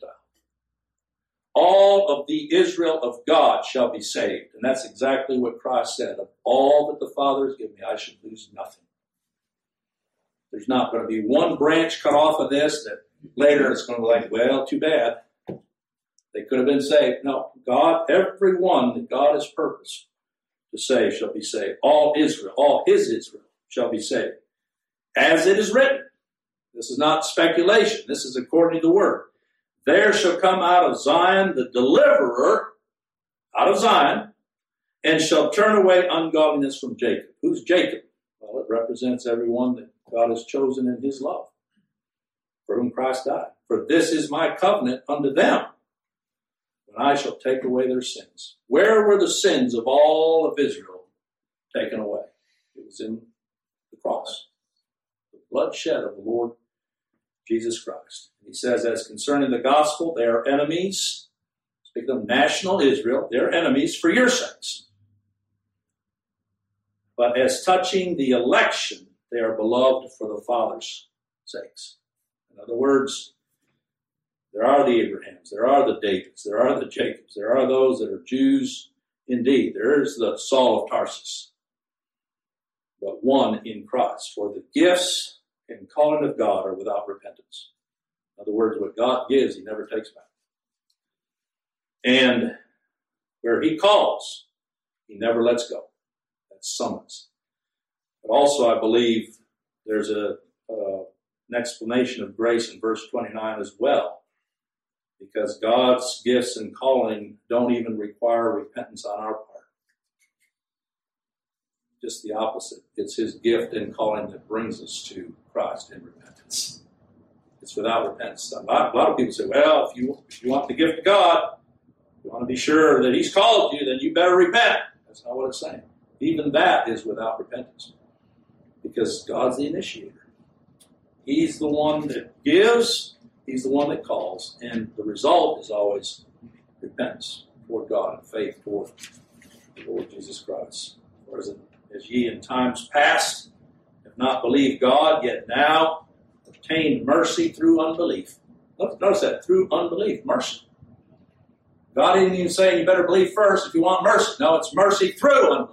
All of the Israel of God shall be saved. And that's exactly what Christ said. Of all that the Father has given me, I should lose nothing. There's not going to be one branch cut off of this that later it's going to be like, well, too bad. They could have been saved. No, God, everyone that God has purposed to save shall be saved. All Israel, all his Israel shall be saved. As it is written. This is not speculation. This is according to the word. There shall come out of Zion the deliverer, out of Zion, and shall turn away ungodliness from Jacob. Who's Jacob? Well, it represents everyone that God has chosen in his love, for whom Christ died. For this is my covenant unto them, when I shall take away their sins. Where were the sins of all of Israel taken away? It was in the cross. The bloodshed of the Lord Jesus Christ. He says, as concerning the gospel, they are enemies. Speaking of national Israel, they are enemies for your sakes. But as touching the election, they are beloved for the Father's sakes. In other words, there are the Abrahams, there are the Davids, there are the Jacobs, there are those that are Jews indeed. There is the Saul of Tarsus, but one in Christ. For the gifts and calling of God are without repentance. In other words, what God gives, he never takes back. And where he calls, he never lets go. That's summons. But also, I believe there's an explanation of grace in verse 29 as well. Because God's gifts and calling don't even require repentance on our part. Just the opposite. It's his gift and calling that brings us to Christ in repentance. It's without repentance. A lot of people say, well, if you want the gift of God, you want to be sure that he's called you, then you better repent. That's not what it's saying. Even that is without repentance. Because God's the initiator. He's the one that gives, he's the one that calls, and the result is always repentance toward God and faith toward the Lord Jesus Christ. Whereas as ye in times past have not believed God, yet now obtained mercy through unbelief. Notice that, through unbelief, mercy. God isn't even saying you better believe first if you want mercy. No, it's mercy through unbelief.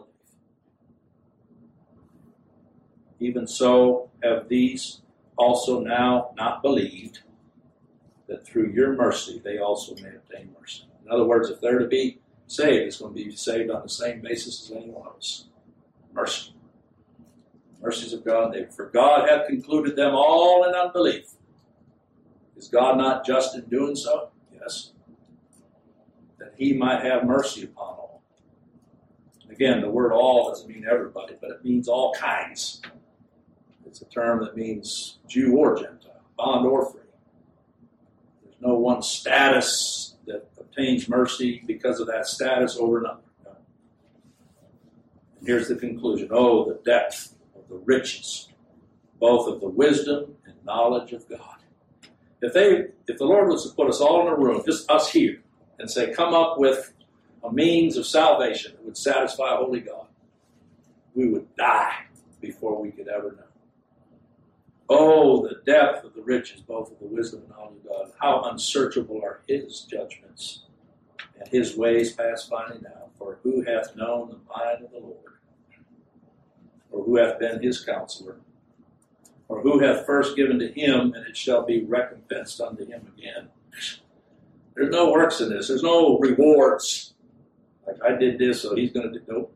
Even so have these also now not believed, that through your mercy they also may obtain mercy. In other words, if they're to be saved, it's going to be saved on the same basis as anyone else. Mercy. Mercies of God. For God hath concluded them all in unbelief. Is God not just in doing so? Yes. That he might have mercy upon all. Again, the word all doesn't mean everybody, but it means all kinds. It's a term that means Jew or Gentile, bond or free. There's no one status that obtains mercy because of that status over another. No. And here's the conclusion. Oh, the depth of the riches, both of the wisdom and knowledge of God. If the Lord was to put us all in a room, just us here, and say, come up with a means of salvation that would satisfy a holy God, we would die before we could ever know. Oh, the depth of the riches, both of the wisdom and knowledge of God. How unsearchable are his judgments, and his ways past finding out. For who hath known the mind of the Lord? Or who hath been his counselor? Or who hath first given to him, and it shall be recompensed unto him again? There's no works in this. There's no rewards. Like, I did this, so he's going to do. Nope.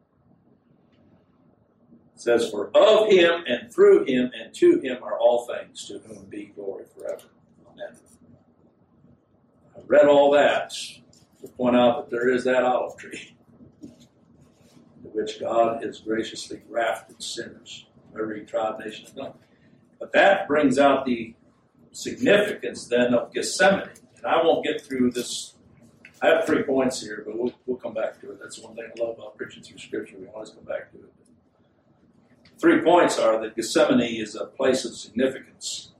It says, for of him and through him and to him are all things, to whom be glory forever. Amen. I read all that to point out that there is that olive tree, to which God has graciously grafted sinners every tribe, nation, and tongue. But that brings out the significance then of Gethsemane. And I won't get through this. I have 3 points here, but we'll come back to it. That's one thing I love about preaching through Scripture. We always come back to it. 3 points are that Gethsemane is a place of significance.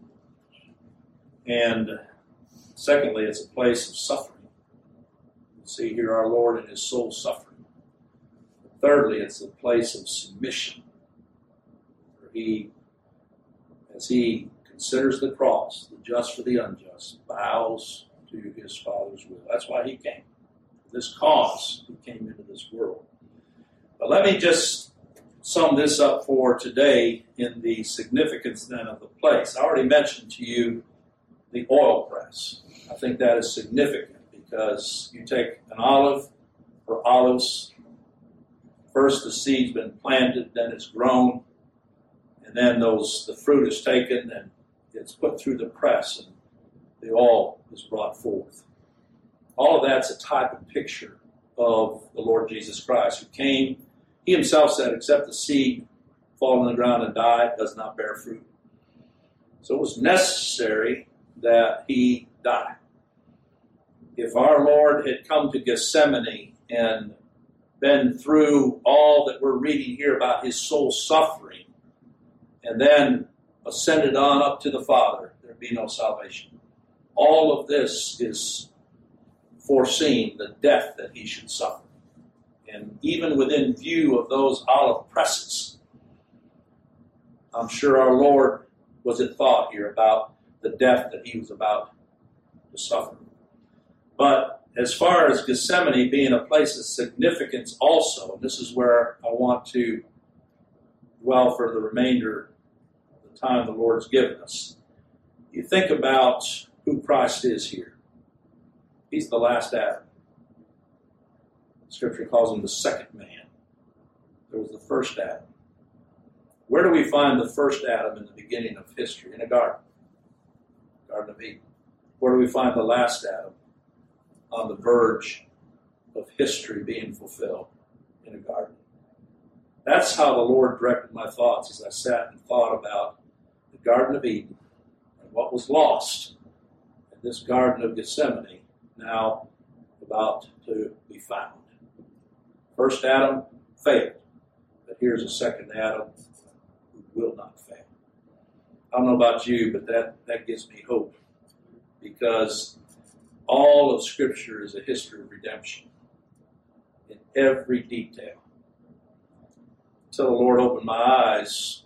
And secondly, it's a place of suffering. You see here our Lord in his soul suffering. Thirdly, it's a place of submission. Where he, as he considers the cross, the just for the unjust, bows to his Father's will. That's why he came. For this cause, he came into this world. But let me just sum this up for today in the significance then of the place. I already mentioned to you the oil press. I think that is significant because you take an olive or olives. First the seed's been planted, then it's grown, and then the fruit is taken and it's put through the press and the oil is brought forth. All of that's a type and picture of the Lord Jesus Christ who came. He himself said, except the seed fall on the ground and die, it does not bear fruit. So it was necessary that he die. If our Lord had come to Gethsemane and been through all that we're reading here about his soul suffering and then ascended on up to the Father, there'd be no salvation. All of this is foreseen, the death that he should suffer. And even within view of those olive presses, I'm sure our Lord was in thought here about the death that he was about to suffer. But as far as Gethsemane being a place of significance also, and this is where I want to dwell for the remainder of the time the Lord's given us. You think about who Christ is here. He's the last Adam. Scripture calls him the second man. There was the first Adam. Where do we find the first Adam in the beginning of history? In a garden. Garden of Eden. Where do we find the last Adam? On the verge of history being fulfilled in a garden. That's how the Lord directed my thoughts as I sat and thought about the Garden of Eden and what was lost in this Garden of Gethsemane, now about to be found. First Adam failed, but here's a second Adam who will not fail. I don't know about you, but that gives me hope, because all of Scripture is a history of redemption in every detail. Until the Lord opened my eyes,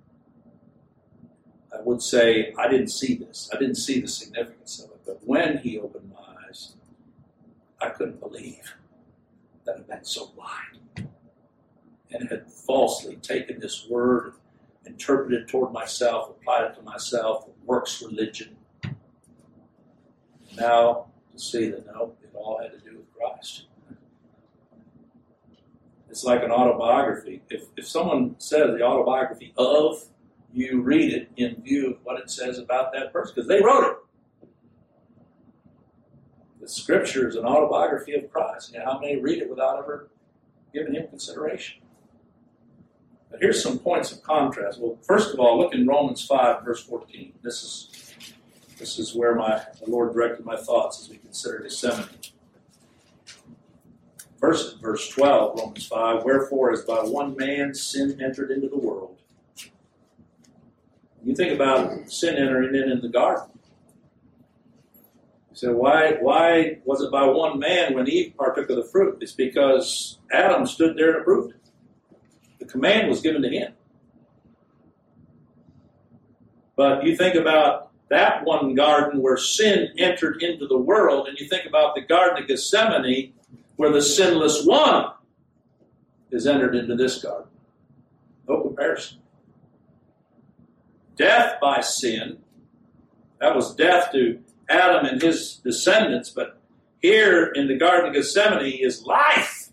I would say I didn't see this. I didn't see the significance of it. But when he opened my eyes, I couldn't believe that it meant so wide. And had falsely taken this word, interpreted it toward myself, applied it to myself, works religion. Now to see that no, it all had to do with Christ. It's like an autobiography. If someone says the autobiography of, you read it in view of what it says about that person, because they wrote it. The Scripture is an autobiography of Christ. You know, how many read it without ever giving him consideration? But here's some points of contrast. Well, first of all, look in Romans 5, verse 14. This is where the Lord directed my thoughts as we consider Gethsemane. First, verse 12, Romans 5, wherefore as by one man sin entered into the world. You think about sin entering in the garden. You say, why was it by one man when Eve partook of the fruit? It's because Adam stood there and approved it. The command was given to him. But you think about that one garden where sin entered into the world, and you think about the Garden of Gethsemane where the sinless one is entered into this garden. No comparison. Death by sin, that was death to Adam and his descendants, but here in the Garden of Gethsemane is life.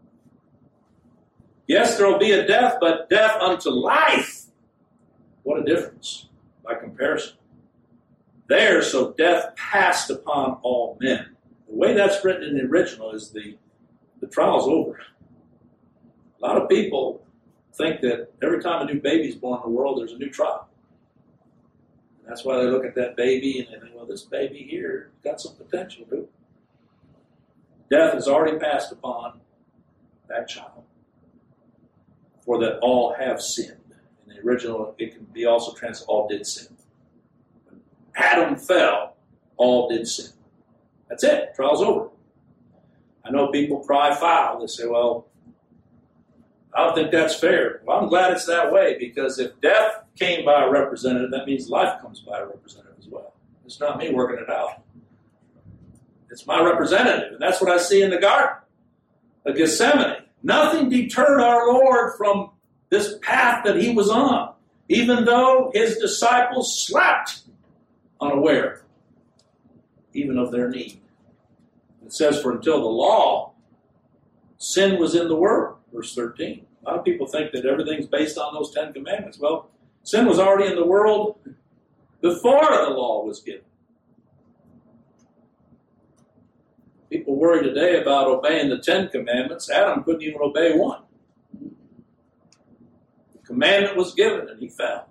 Yes, there will be a death, but death unto life. What a difference by comparison. There, so death passed upon all men. The way that's written in the original is the trial's over. A lot of people think that every time a new baby is born in the world, there's a new trial. And that's why they look at that baby and they think, well, this baby here got some potential, dude. Death has already passed upon that child, for that all have sinned. In the original, it can be also translated, all did sin. When Adam fell, all did sin. That's it. Trial's over. I know people cry foul. They say, well, I don't think that's fair. Well, I'm glad it's that way, because if death came by a representative, that means life comes by a representative as well. It's not me working it out. It's my representative, and that's what I see in the Garden of Gethsemane. Nothing deterred our Lord from this path that he was on, even though his disciples slept unaware, even of their need. It says, for until the law, sin was in the world, verse 13. A lot of people think that everything's based on those 10 commandments. Well, sin was already in the world before the law was given. People worry today about obeying the 10 commandments. Adam couldn't even obey one. The commandment was given and he fell.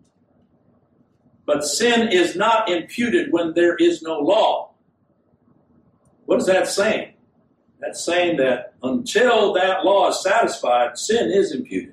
But sin is not imputed when there is no law. What is that saying? That's saying that until that law is satisfied, sin is imputed.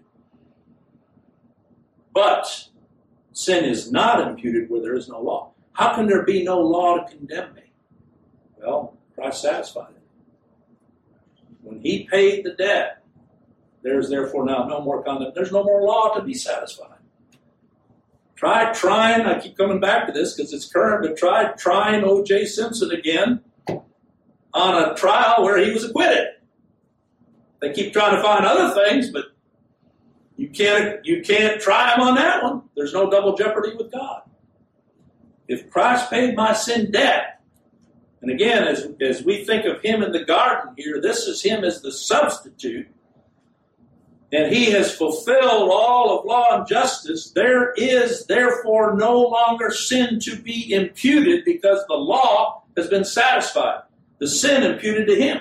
But sin is not imputed where there is no law. How can there be no law to condemn me? Well, Christ satisfied it. When he paid the debt, there's therefore now no more condemnation. There's no more law to be satisfied. Try trying, I keep coming back to this because it's current, but try trying O.J. Simpson again on a trial where he was acquitted. They keep trying to find other things, but you can't try him on that one. There's no double jeopardy with God. If Christ paid my sin debt, and again, as we think of him in the garden here, this is him as the substitute, and he has fulfilled all of law and justice. There is therefore no longer sin to be imputed because the law has been satisfied. The sin imputed to him.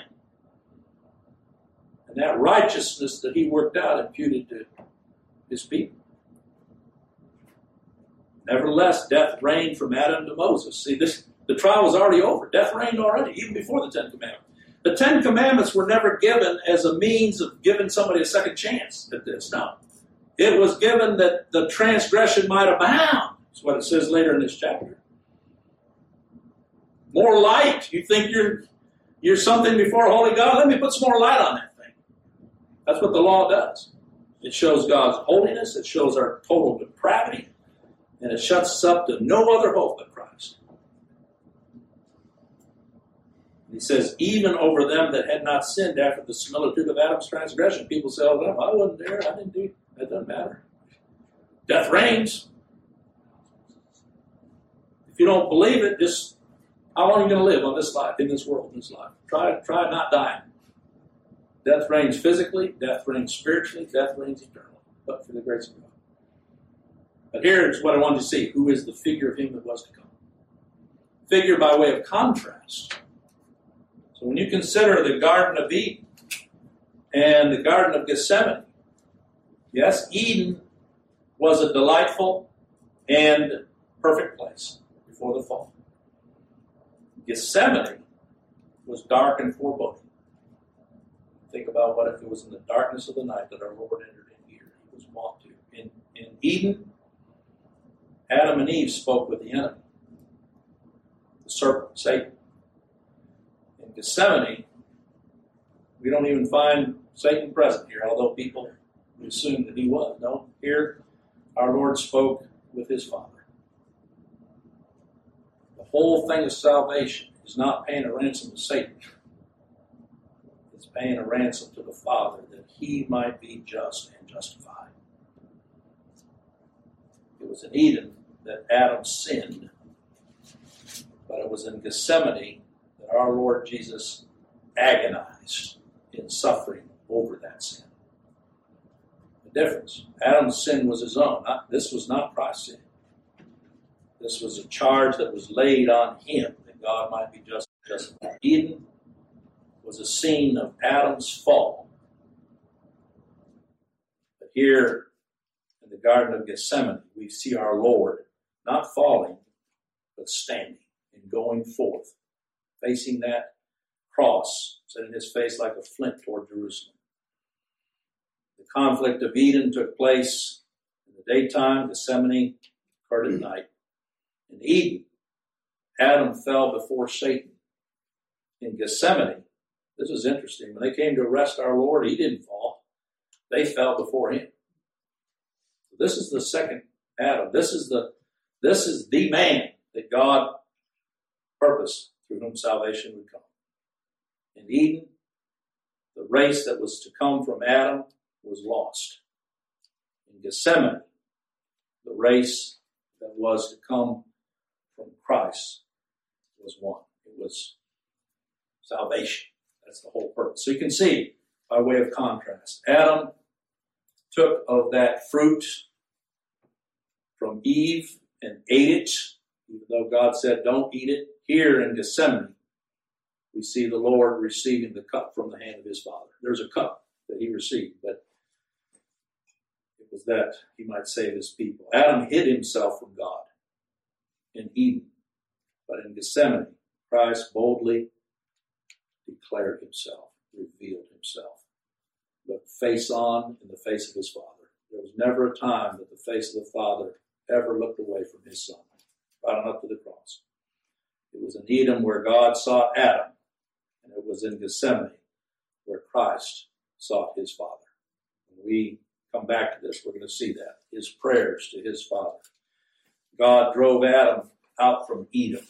And that righteousness that he worked out imputed to his people. Nevertheless, death reigned from Adam to Moses. See, the trial was already over. Death reigned already, even before the 10 Commandments. The 10 Commandments were never given as a means of giving somebody a second chance at this. No. It was given that the transgression might abound. That's what it says later in this chapter. More light. You think you're something before a holy God? Let me put some more light on that thing. That's what the law does. It shows God's holiness. It shows our total depravity. And it shuts us up to no other hope but Christ. He says, even over them that had not sinned after the similitude of Adam's transgression. People say, oh, I wasn't there. I didn't do it. That doesn't matter. Death reigns. If you don't believe it, just how long are you going to live on this life, in this world, in this life? Try not dying. Death reigns physically. Death reigns spiritually. Death reigns eternally. But for the grace of God. But here's what I wanted to see. Who is the figure of him that was to come? Figure by way of contrast. So when you consider the Garden of Eden and the Garden of Gethsemane, yes, Eden was a delightful and perfect place before the fall. Gethsemane was dark and foreboding. Think about what if it was in the darkness of the night that our Lord entered in here. He was wont to. In Eden, Adam and Eve spoke with the enemy, the serpent, Satan. In Gethsemane, we don't even find Satan present here, although people assume that he was. No, here our Lord spoke with his Father. The whole thing of salvation is not paying a ransom to Satan. It's paying a ransom to the Father that he might be just and justified. It was in Eden that Adam sinned, but it was in Gethsemane that our Lord Jesus agonized in suffering over that sin. The difference, Adam's sin was his own. This was not Christ's sin. This was a charge that was laid on him that God might be justified. Eden was a scene of Adam's fall. But here in the Garden of Gethsemane, we see our Lord not falling, but standing and going forth, facing that cross, setting his face like a flint toward Jerusalem. The conflict of Eden took place in the daytime, Gethsemane occurred at night. In Eden, Adam fell before Satan. In Gethsemane, this is interesting, when they came to arrest our Lord, he didn't fall. They fell before him. This is the second Adam. This is the man that God purposed through whom salvation would come. In Eden, the race that was to come from Adam was lost. In Gethsemane, the race that was to come from Christ was won. It was salvation. That's the whole purpose. So you can see, by way of contrast, Adam took of that fruit from Eve and ate it, even though God said, don't eat it. Here in Gethsemane, we see the Lord receiving the cup from the hand of his Father. There's a cup that he received, but it was that he might save his people. Adam hid himself from God in Eden, but in Gethsemane, Christ boldly declared himself, revealed himself, looked face on in the face of his Father. There was never a time that the face of the Father ever looked away from his Son, right on up to the cross. It was in Eden where God sought Adam, and it was in Gethsemane where Christ sought his Father. When we come back to this, we're going to see that. His prayers to his Father. God drove Adam out from Eden,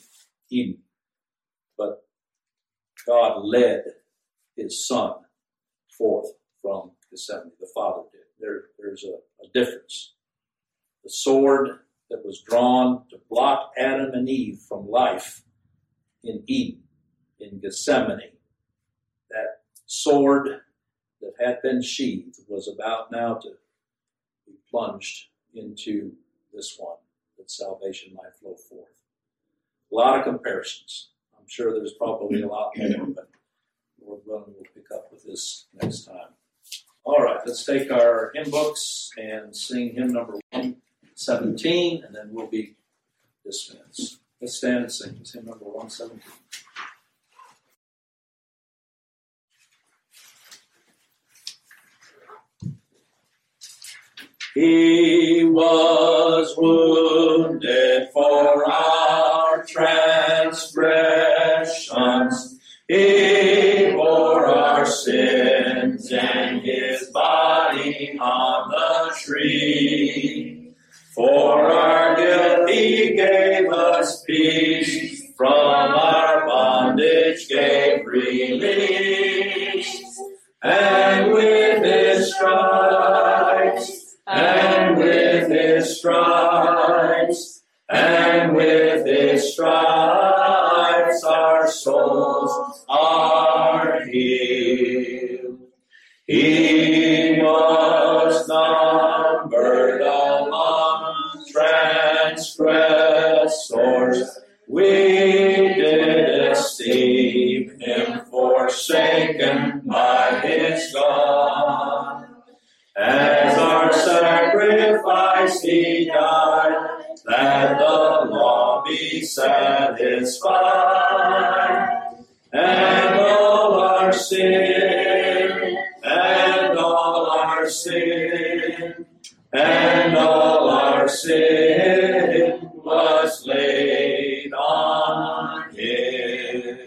but God led his Son forth from Gethsemane. The Father did. There's a difference. The sword that was drawn to block Adam and Eve from life in Eden, in Gethsemane, that sword that had been sheathed was about now to be plunged into this one, that salvation might flow forth. A lot of comparisons. I'm sure there's probably a lot more, but Lord willing, we'll pick up with this next time. All right, let's take our hymn books and sing hymn number 117, and then we'll be dismissed. Let's stand and sing. It's hymn number 117. He was wounded for our transgressions. He bore our sins and his body on the tree. For our guilt he gave us peace, from our bondage gave release. And with his stripes, and with his stripes, and with his stripes, our souls are healed. He was numbered among transgressors. We did esteem him forsaken by his God. As our sacrifice he died, that the law be satisfied, and all our sin, and all our sin, and all our sin was laid on him.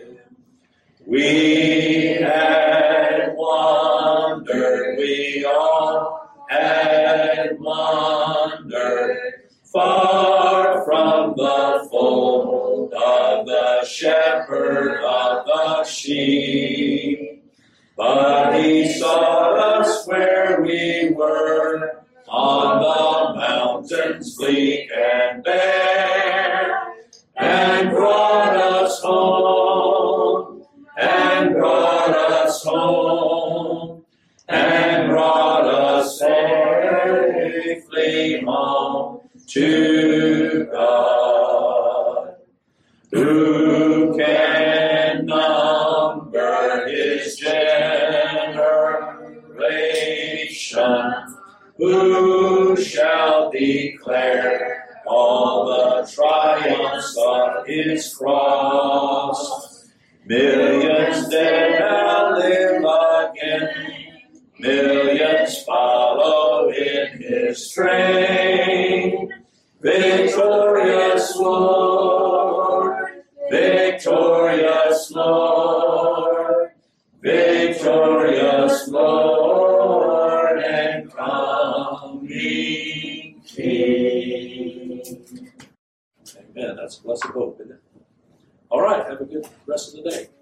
We had wandered, we all had wandered, far from the fold of the shepherd of the sheep. But he sought us where we were, on the mountains bleak and bare, and brought us home, and brought us home, and brought us safely home to God. Who can number his generous his train. Victorious Lord, victorious Lord, victorious Lord, and coming King. Amen. That's a blessed hope, isn't it? All right. Have a good rest of the day.